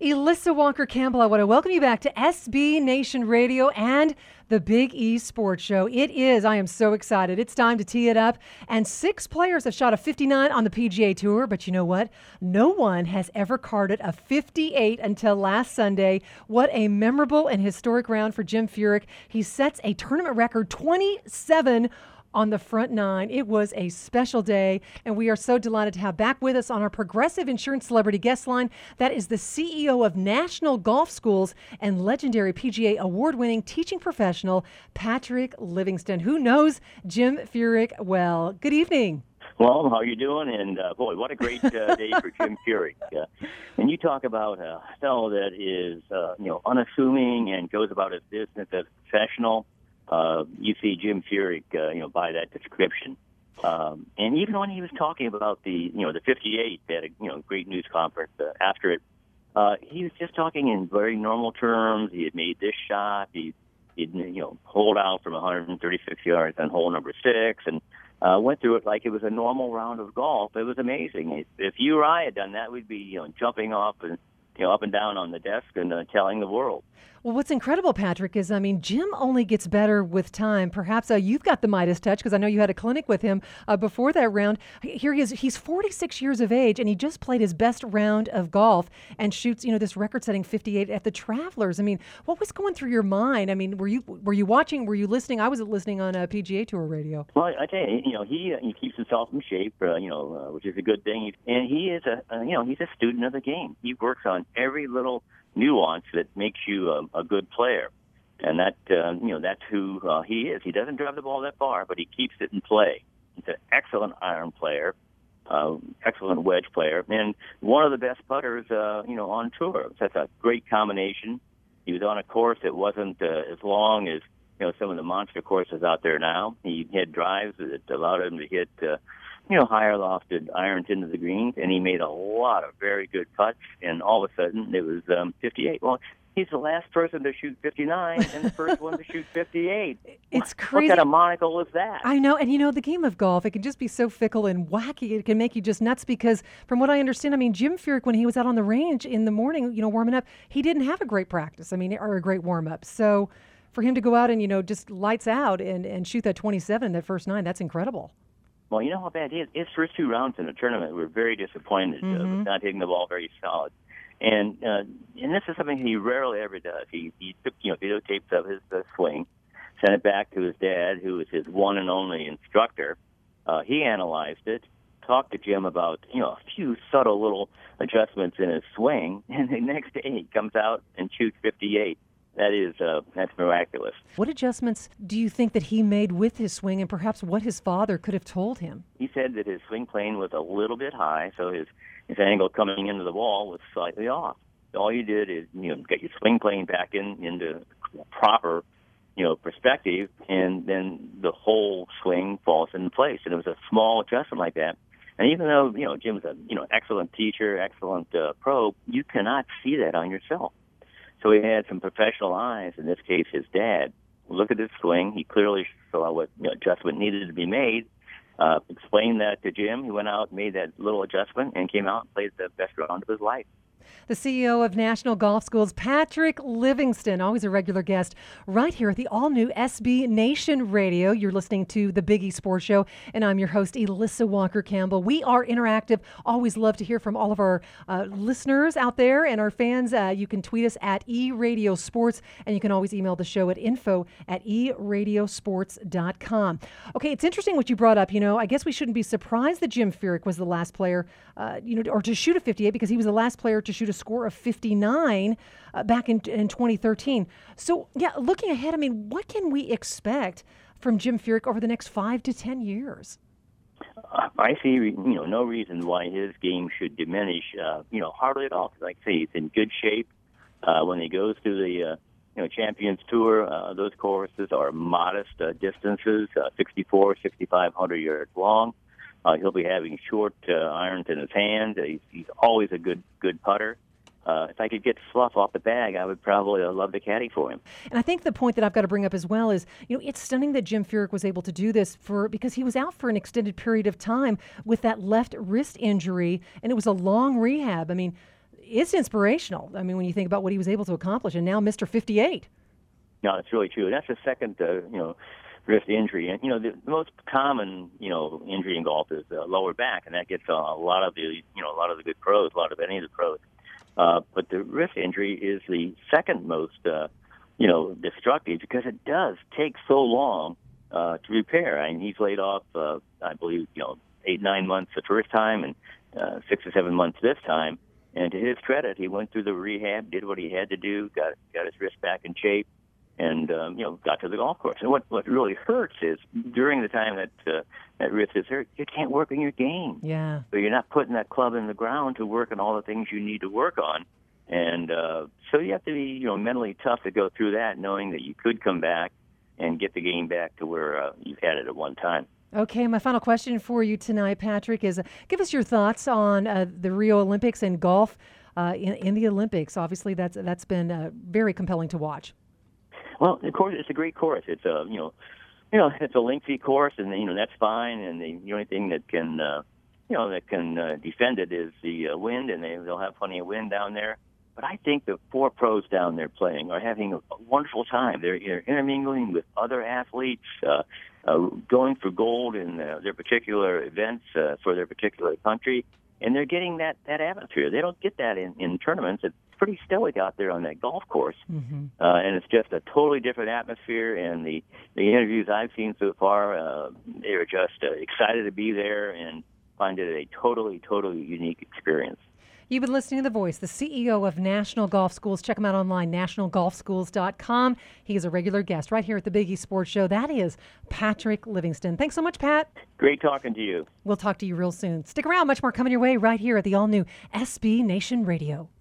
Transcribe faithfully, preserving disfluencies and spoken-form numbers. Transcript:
Elissa Walker-Campbell, I want to welcome you back to S B Nation Radio and the Big E Sports Show. It is, I am so excited. It's time to tee it up. And six players have shot a fifty-nine on the P G A Tour, but you know what? No one has ever carded a fifty-eight until last Sunday. What a memorable and historic round for Jim Furyk. He sets a tournament record twenty-seven on the front nine. It was a special day, and we are so delighted to have back with us on our Progressive Insurance Celebrity Guest Line. That is the C E O of National Golf Schools and legendary P G A award-winning teaching professional, Patrick Livingston, who knows Jim Furyk well. Good evening. Well, how are you doing? And, uh, boy, what a great uh, day for Jim Furyk. Uh, and you talk about a fellow that is, uh, you know, unassuming and goes about his business as a professional. Uh, you see Jim Furyk, uh, you know, by that description. Um, and even when he was talking about the, you know, the fifty-eight, at a, you know, great news conference uh, after it, uh, he was just talking in very normal terms. He had made this shot. He, he'd, you know, holed out from one hundred thirty-six yards on hole number six and uh, went through it like it was a normal round of golf. It was amazing. If, if you or I had done that, we'd be, you know, jumping off and, you know, up and down on the desk and uh, telling the world. Well, what's incredible, Patrick, is, I mean, Jim only gets better with time. Perhaps uh, you've got the Midas touch, because I know you had a clinic with him uh, before that round. Here he is. He's forty-six years of age, and he just played his best round of golf and shoots, you know, this record-setting fifty-eight at the Travelers. I mean, what was going through your mind? I mean, were you were you watching? Were you listening? I was listening on a P G A Tour radio. Well, I tell you, you know, he uh, he keeps himself in shape, uh, you know, uh, which is a good thing. And he is a, uh, you know, he's a student of the game. He works on every little nuance that makes you a, a good player. And that, uh, you know, that's who uh, he is. He doesn't drive the ball that far, but he keeps it in play. He's an excellent iron player, uh, excellent wedge player, and one of the best putters, uh, you know, on tour. That's a great combination. He was on a course that wasn't uh, as long as, you know, some of the monster courses out there now. He had drives that allowed him to hit, uh, you know, higher lofted irons into the greens, and he made a lot of very good putts, and all of a sudden it was um, fifty-eight. Well, he's the last person to shoot fifty-nine and the first one to shoot fifty-eight. It's crazy. What kind of monocle is that? I know, and you know, the game of golf, it can just be so fickle and wacky. It can make you just nuts because, from what I understand, I mean, Jim Furyk, when he was out on the range in the morning, you know, warming up, he didn't have a great practice, I mean, or a great warm-up. So for him to go out and, you know, just lights out and, and shoot that twenty-seven, that first nine, that's incredible. Well, you know how bad he is? His first two rounds in the tournament were very disappointed, mm-hmm. uh, with not hitting the ball very solid. And uh, and this is something he rarely ever does. He he took, you know, videotapes of his uh, swing, sent it back to his dad, who was his one and only instructor. Uh, he analyzed it, talked to Jim about, you know, a few subtle little adjustments in his swing, and the next day he comes out and shoots fifty-eight. That is, uh, that's miraculous. What adjustments do you think that he made with his swing, and perhaps what his father could have told him? He said that his swing plane was a little bit high, so his, his angle coming into the ball was slightly off. All you did is, you know, get your swing plane back in into proper, you know, perspective, and then the whole swing falls into place. And it was a small adjustment like that. And even though, you know, Jim's a, you know, excellent teacher, excellent uh, pro, you cannot see that on yourself. So he had some professional eyes, in this case his dad, look at his swing. He clearly saw what, you know, adjustment needed to be made, uh, explained that to Jim. He went out, made that little adjustment, and came out and played the best round of his life. The C E O of National Golf Schools, Patrick Livingston, always a regular guest right here at the all-new S B Nation Radio. You're listening to the Big E Sports Show, and I'm your host, Elissa Walker-Campbell. We are interactive. Always love to hear from all of our uh, listeners out there and our fans. Uh, you can tweet us at eRadioSports, and you can always email the show at info at e radio sports dot com. Okay, it's interesting what you brought up. You know, I guess we shouldn't be surprised that Jim Furyk was the last player, uh, you know, or to shoot a fifty-eight, because he was the last player to shoot a score of fifty-nine uh, back in, in twenty thirteen. So, yeah, looking ahead, I mean, what can we expect from Jim Furyk over the next five to ten years? Uh, I see, you know, no reason why his game should diminish, uh, you know, hardly at all. Like I say, he's in good shape. Uh, when he goes to the, uh, you know, Champions Tour, uh, those courses are modest uh, distances, uh, sixty-four, sixty-five hundred yards long. Uh, he'll be having short uh, irons in his hand. Uh, he's, he's always a good good putter. Uh, if I could get fluff off the bag, I would probably uh, love to caddy for him. And I think the point that I've got to bring up as well is, you know, it's stunning that Jim Furyk was able to do this for because he was out for an extended period of time with that left wrist injury, and it was a long rehab. I mean, it's inspirational. I mean, when you think about what he was able to accomplish, and now Mister fifty-eight. No, it's really true. That's the second, uh, you know, wrist injury. And, you know, the, the most common, you know, injury in golf is uh, lower back, and that gets uh, a lot of the, you know, a lot of the good pros, a lot of any of the pros. Uh, but the wrist injury is the second most, uh, you know, destructive because it does take so long uh, to repair. I mean, he's laid off, uh, I believe, you know, eight, nine months the first time and uh, six or seven months this time. And to his credit, he went through the rehab, did what he had to do, got got his wrist back in shape, and um, you know, got to the golf course. And what what really hurts is during the time that uh, that wrist is hurt, you can't work on your game. Yeah. So you're not putting that club in the ground to work on all the things you need to work on. And uh, so you have to be, you know, mentally tough to go through that, knowing that you could come back and get the game back to where uh, you had it at one time. Okay, my final question for you tonight, Patrick, is uh, give us your thoughts on uh, the Rio Olympics and golf uh, in, in the Olympics. Obviously, that's that's been uh, very compelling to watch. Well, of course, it's a great course. It's a, you know, you know, it's a lengthy course, and you know that's fine. And the, the only thing that can, uh, you know, that can uh, defend it is the uh, wind, and they, they'll have plenty of wind down there. But I think the four pros down there playing are having a wonderful time. They're, they're intermingling with other athletes, uh, uh, going for gold in uh, their particular events uh, for their particular country, and they're getting that, that atmosphere. They don't get that in, in tournaments. It's pretty stoic out there on that golf course, mm-hmm. uh, and it's just a totally different atmosphere. And the, the interviews I've seen so far, uh, they are just uh, excited to be there and find it a totally, totally unique experience. You've been listening to The Voice, the C E O of National Golf Schools. Check him out online, national golf schools dot com. He is a regular guest right here at the Big East Sports Show. That is Patrick Livingston. Thanks so much, Pat. Great talking to you. We'll talk to you real soon. Stick around. Much more coming your way right here at the all-new S B Nation Radio.